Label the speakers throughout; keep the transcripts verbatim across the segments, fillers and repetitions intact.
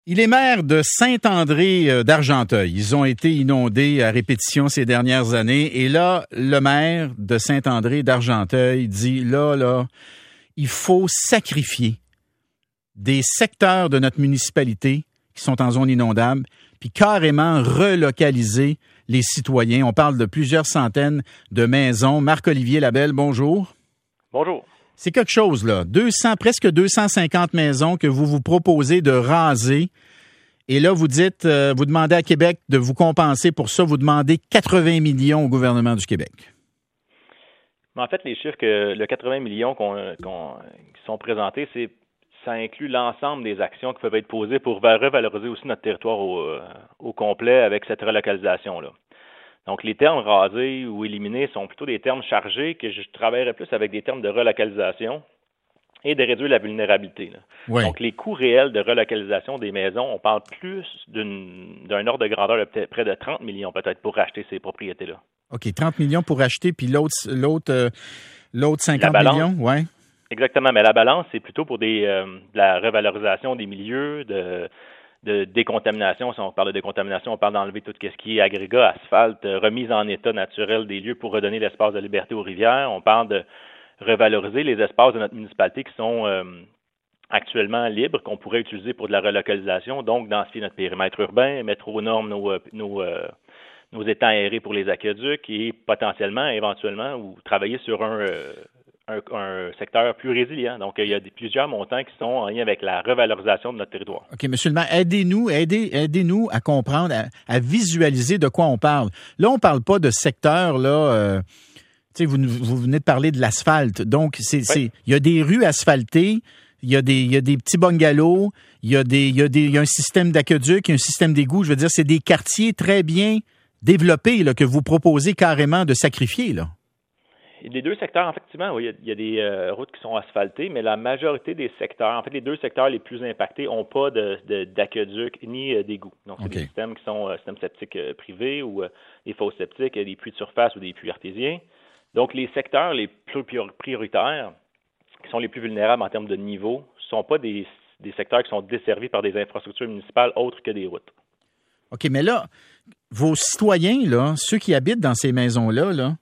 Speaker 1: Il est maire de Saint-André d'Argenteuil. Ils ont été inondés à répétition ces dernières années. Et là, le maire de Saint-André d'Argenteuil dit, là, là, il faut sacrifier des secteurs de notre municipalité qui sont en zone inondable, puis carrément relocaliser les citoyens. On parle de plusieurs centaines de maisons. Marc-Olivier Labelle, bonjour.
Speaker 2: Bonjour.
Speaker 1: C'est quelque chose, là. deux cents, presque deux cent cinquante maisons que vous vous proposez de raser. Et là, vous dites, euh, vous demandez à Québec de vous compenser pour ça. Vous demandez quatre-vingts millions au gouvernement du Québec.
Speaker 2: Mais en fait, les chiffres, que le quatre-vingts millions qu'on, qu'on, qui sont présentés, c'est, ça inclut l'ensemble des actions qui peuvent être posées pour revaloriser aussi notre territoire au, au complet avec cette relocalisation-là. Donc, les termes rasés ou éliminés sont plutôt des termes chargés que je travaillerais plus avec des termes de relocalisation et de réduire la vulnérabilité. Là.
Speaker 1: Oui.
Speaker 2: Donc, les coûts réels de relocalisation des maisons, on parle plus d'une, d'un ordre de grandeur de peut-être près de trente millions peut-être pour racheter ces propriétés-là.
Speaker 1: OK, trente millions pour acheter, puis l'autre, l'autre, euh, l'autre cinquante millions, oui.
Speaker 2: Exactement, mais la balance, c'est plutôt pour des, euh, de la revalorisation des milieux, de... de décontamination. Si on parle de décontamination, on parle d'enlever tout ce qui est agrégat, asphalte, remise en état naturel des lieux pour redonner l'espace de liberté aux rivières. On parle de revaloriser les espaces de notre municipalité qui sont euh, actuellement libres, qu'on pourrait utiliser pour de la relocalisation, donc densifier notre périmètre urbain, mettre aux normes nos, nos, euh, nos étangs aérés pour les aqueducs et potentiellement, éventuellement, ou travailler sur un... Euh, Un, un secteur plus résilient. Donc, il y a des, plusieurs montants qui sont en lien avec la revalorisation de notre territoire.
Speaker 1: OK, M. le maire, aidez-nous, aidez, aidez-nous à comprendre, à, à visualiser de quoi on parle. Là, on ne parle pas de secteur, là, euh, tu sais, vous, vous venez de parler de l'asphalte. Donc, c'est, oui. c'est, il y a des rues asphaltées, il y a des, il y a des petits bungalows, il y a des, il y a des, il y a un système d'aqueduc, il y a un système d'égout. Je veux dire, c'est des quartiers très bien développés, là, que vous proposez carrément de sacrifier, là.
Speaker 2: Les deux secteurs, effectivement, oui, il y a des euh, routes qui sont asphaltées, mais la majorité des secteurs, en fait, les deux secteurs les plus impactés n'ont pas de, de, d'aqueduc ni euh, d'égout. Donc, c'est okay. Des systèmes qui sont euh, systèmes septiques euh, privés ou euh, des fosses septiques, des puits de surface ou des puits artésiens. Donc, les secteurs les plus prioritaires, qui sont les plus vulnérables en termes de niveau, ne sont pas des, des secteurs qui sont desservis par des infrastructures municipales autres que des routes.
Speaker 1: OK, mais là, vos citoyens, là, ceux qui habitent dans ces maisons-là, là,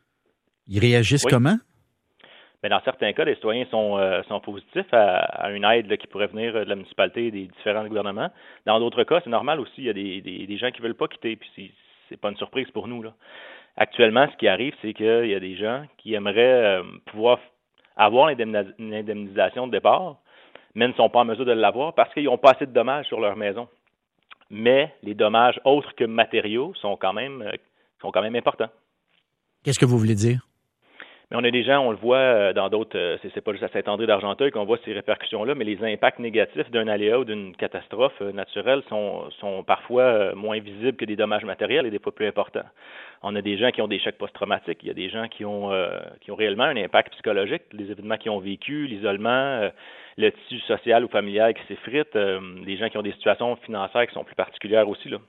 Speaker 1: ils réagissent oui. comment?
Speaker 2: Bien, dans certains cas, les citoyens sont, euh, sont positifs à, à une aide là, qui pourrait venir de la municipalité et des différents gouvernements. Dans d'autres cas, c'est normal aussi, il y a des, des, des gens qui ne veulent pas quitter, puis c'est, c'est pas une surprise pour nous, là. Actuellement, ce qui arrive, c'est qu'il y a des gens qui aimeraient euh, pouvoir avoir l'indemnisation de départ, mais ne sont pas en mesure de l'avoir parce qu'ils n'ont pas assez de dommages sur leur maison. Mais les dommages autres que matériaux sont quand même, euh, sont quand même importants.
Speaker 1: Qu'est-ce que vous voulez dire?
Speaker 2: Mais on a des gens, on le voit dans d'autres, c'est, c'est pas juste à Saint-André d'Argenteuil qu'on voit ces répercussions-là, mais les impacts négatifs d'un aléa ou d'une catastrophe naturelle sont, sont parfois moins visibles que des dommages matériels et des fois plus importants. On a des gens qui ont des chocs post-traumatiques, il y a des gens qui ont, euh, qui ont réellement un impact psychologique, les événements qu'ils ont vécu, l'isolement, euh, le tissu social ou familial qui s'effrite, euh, des gens qui ont des situations financières qui sont plus particulières aussi, là.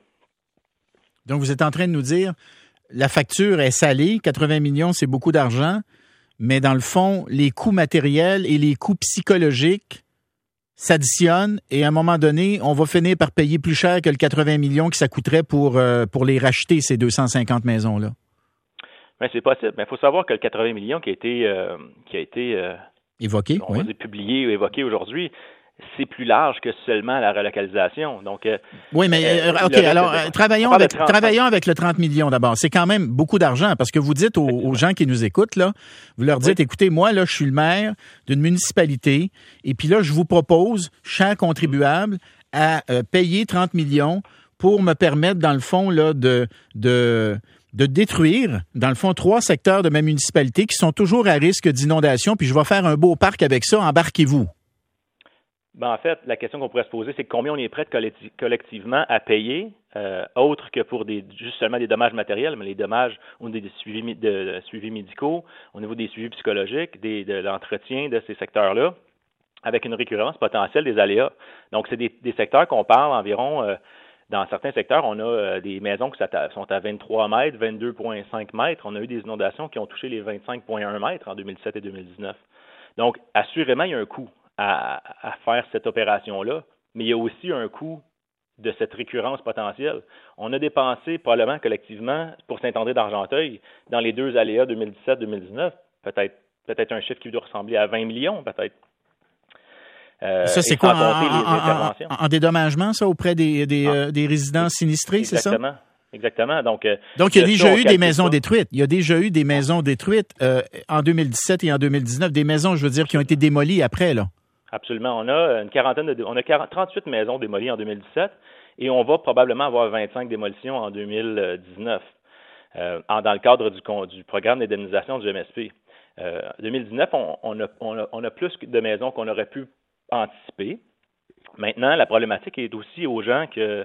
Speaker 1: Donc, vous êtes en train de nous dire... La facture est salée, quatre-vingts millions, c'est beaucoup d'argent, mais dans le fond, les coûts matériels et les coûts psychologiques s'additionnent et à un moment donné, on va finir par payer plus cher que le quatre-vingts millions que ça coûterait pour, euh, pour les racheter, ces deux cent cinquante maisons-là.
Speaker 2: Bien, c'est possible, mais il faut savoir que le quatre-vingts millions qui a été, euh, qui a été euh,
Speaker 1: évoqué,
Speaker 2: on
Speaker 1: oui.
Speaker 2: va dire publié ou évoqué aujourd'hui, c'est plus large que seulement la relocalisation. Donc, euh,
Speaker 1: oui, mais euh, OK, alors euh, travaillons, avec, travaillons avec le trente millions d'abord. C'est quand même beaucoup d'argent parce que vous dites aux, aux gens qui nous écoutent, là, vous leur dites, oui. Écoutez, moi, là, je suis le maire d'une municipalité et puis là, je vous propose, chers contribuables, à euh, payer trente millions pour me permettre, dans le fond, là, de... de de détruire, dans le fond, trois secteurs de ma municipalité qui sont toujours à risque d'inondation, puis je vais faire un beau parc avec ça, embarquez-vous.
Speaker 2: Ben, en fait, la question qu'on pourrait se poser, c'est combien on est prêt collecti- collectivement à payer, euh, autre que pour des juste seulement des dommages matériels, mais les dommages au niveau des suivis, de, de, suivis médicaux, au niveau des suivis psychologiques, des, de l'entretien de ces secteurs-là, avec une récurrence potentielle des aléas. Donc, c'est des, des secteurs qu'on parle environ, euh, dans certains secteurs, on a euh, des maisons qui sont à vingt-trois mètres, vingt-deux virgule cinq mètres. On a eu des inondations qui ont touché les vingt-cinq virgule un mètres en deux mille sept et deux mille dix-neuf. Donc, assurément, il y a un coût à, à faire cette opération-là, mais il y a aussi un coût de cette récurrence potentielle. On a dépensé probablement collectivement pour Saint-André d'Argenteuil dans les deux aléas deux mille dix-sept deux mille dix-neuf, peut-être peut-être un chiffre qui doit ressembler à vingt millions, peut-être.
Speaker 1: Euh, ça, c'est quoi, en, en, en, en dédommagement, ça, auprès des, des, ah, euh, des résidents sinistrés, c'est ça?
Speaker 2: Exactement. Exactement. Donc, euh,
Speaker 1: Donc il y a déjà eu des maisons détruites. Il y a déjà eu des maisons détruites euh, en deux mille dix-sept et en deux mille dix-neuf, des maisons, je veux dire, qui ont été démolies après, là.
Speaker 2: Absolument. On a une quarantaine de, on a trente-huit maisons démolies en deux mille dix-sept et on va probablement avoir vingt-cinq démolitions en deux mille dix-neuf, euh, en, dans le cadre du, du programme d'indemnisation du M S P. Euh, deux mille dix-neuf, on, on, a, on, a, on a plus de maisons qu'on aurait pu anticiper. Maintenant, la problématique est aussi aux gens que,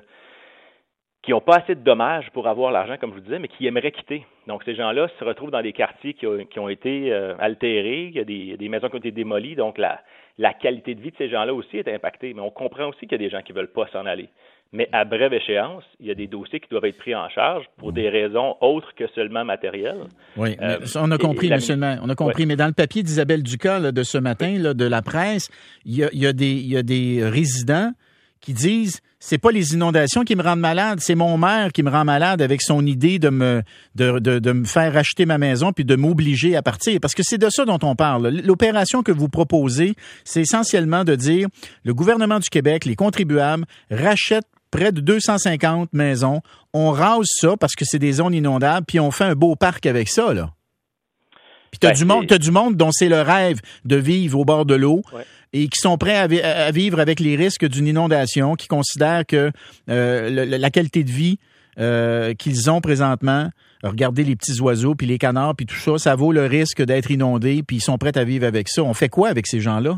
Speaker 2: qui n'ont pas assez de dommages pour avoir l'argent, comme je vous disais, mais qui aimeraient quitter. Donc, ces gens-là se retrouvent dans des quartiers qui, ont, qui ont été euh, altérés, il y a des, des maisons qui ont été démolies, donc la, la qualité de vie de ces gens-là aussi est impactée. Mais on comprend aussi qu'il y a des gens qui ne veulent pas s'en aller. Mais à brève échéance, il y a des dossiers qui doivent être pris en charge pour des raisons autres que seulement matérielles.
Speaker 1: Oui, euh, on a compris, la... monsieur le maire, on a compris. Ouais. Mais dans le papier d'Isabelle Ducas là, de ce matin, là, de la presse, il y a, il y a des, il y a des résidents qui disent c'est pas les inondations qui me rendent malade, c'est mon maire qui me rend malade avec son idée de me de, de, de me faire racheter ma maison puis de m'obliger à partir. Parce que c'est de ça dont on parle. L'opération que vous proposez, c'est essentiellement de dire le gouvernement du Québec, les contribuables rachètent près de deux cent cinquante maisons. On rase ça parce que c'est des zones inondables, puis on fait un beau parc avec ça, là. Puis t'as ben, du monde, t'as du monde dont c'est le rêve de vivre au bord de l'eau ouais. et qui sont prêts à, vi- à vivre avec les risques d'une inondation, qui considèrent que euh, le, la qualité de vie euh, qu'ils ont présentement, regardez les petits oiseaux, puis les canards, puis tout ça, ça vaut le risque d'être inondé, puis ils sont prêts à vivre avec ça. On fait quoi avec ces gens-là?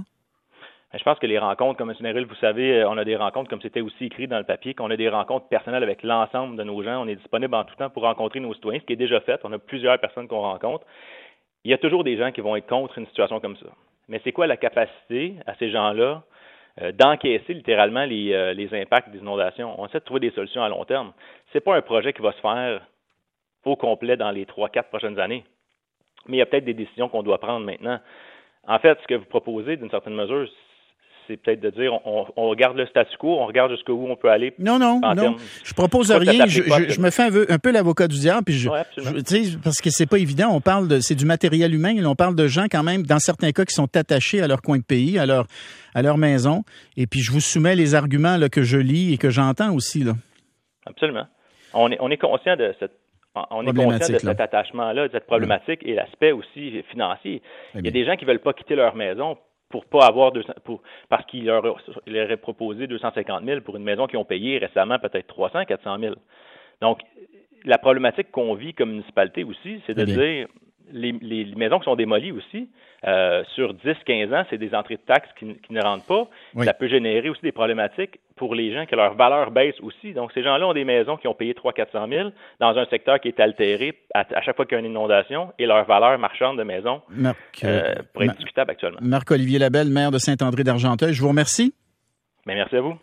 Speaker 2: Je pense que les rencontres, comme M. Neril, vous savez, on a des rencontres, comme c'était aussi écrit dans le papier, qu'on a des rencontres personnelles avec l'ensemble de nos gens. On est disponible en tout temps pour rencontrer nos citoyens, ce qui est déjà fait. On a plusieurs personnes qu'on rencontre. Il y a toujours des gens qui vont être contre une situation comme ça. Mais c'est quoi la capacité à ces gens-là euh, d'encaisser littéralement les, euh, les impacts des inondations? On essaie de trouver des solutions à long terme. C'est pas un projet qui va se faire au complet dans les trois, quatre prochaines années. Mais il y a peut-être des décisions qu'on doit prendre maintenant. En fait, ce que vous proposez, d'une certaine mesure, c'est peut-être de dire on, on regarde le statu quo, on regarde jusqu'où on peut aller.
Speaker 1: Non, non, non. Termes, je propose rien. Je, je, je me fais un peu, un peu l'avocat du diable, puis je,
Speaker 2: ouais,
Speaker 1: je tu sais, parce que c'est pas évident. On parle de, c'est du matériel humain. On parle de gens quand même, dans certains cas, qui sont attachés à leur coin de pays, à leur, à leur maison. Et puis je vous soumets les arguments là que je lis et que j'entends aussi là.
Speaker 2: Absolument. On est, on est conscient de cette On est conscient de cet attachement-là, de cette problématique ouais. et l'aspect aussi financier. Eh Il y a des gens qui ne veulent pas quitter leur maison pour pas avoir deux cents, pour, parce qu'ils leur, leur auraient proposé deux cent cinquante mille pour une maison qu'ils ont payée récemment peut-être trois cents, quatre cent mille. Donc, la problématique qu'on vit comme municipalité aussi, c'est de eh dire les, les, les maisons qui sont démolies aussi, euh, sur dix à quinze ans, c'est des entrées de taxes qui, qui ne rentrent pas. Oui. Ça peut générer aussi des problématiques pour les gens que leur valeur baisse aussi. Donc, ces gens-là ont des maisons qui ont payé trois cents à quatre cent mille dans un secteur qui est altéré à, à chaque fois qu'il y a une inondation et leur valeur marchande de maison Marc, euh, pourrait être discutable actuellement.
Speaker 1: Marc-Olivier Labelle, maire de Saint-André d'Argenteuil, je vous remercie.
Speaker 2: Bien, merci à vous.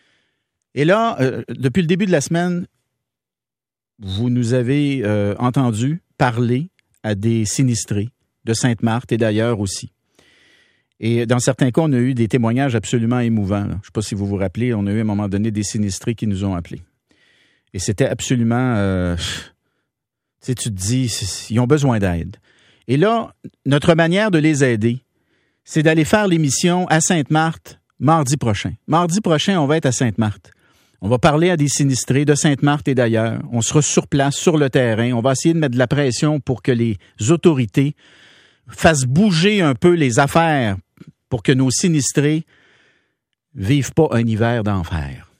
Speaker 1: Et là, euh, depuis le début de la semaine, vous nous avez euh, entendu parler à des sinistrés de Sainte-Marthe et d'ailleurs aussi. Et dans certains cas, on a eu des témoignages absolument émouvants. Là. Je ne sais pas si vous vous rappelez, on a eu à un moment donné des sinistrés qui nous ont appelés. Et c'était absolument... Euh, tu sais, tu te dis, ils ont besoin d'aide. Et là, notre manière de les aider, c'est d'aller faire l'émission à Sainte-Marthe mardi prochain. Mardi prochain, on va être à Sainte-Marthe. On va parler à des sinistrés de Sainte-Marthe et d'ailleurs. On sera sur place, sur le terrain. On va essayer de mettre de la pression pour que les autorités fassent bouger un peu les affaires pour que nos sinistrés vivent pas un hiver d'enfer.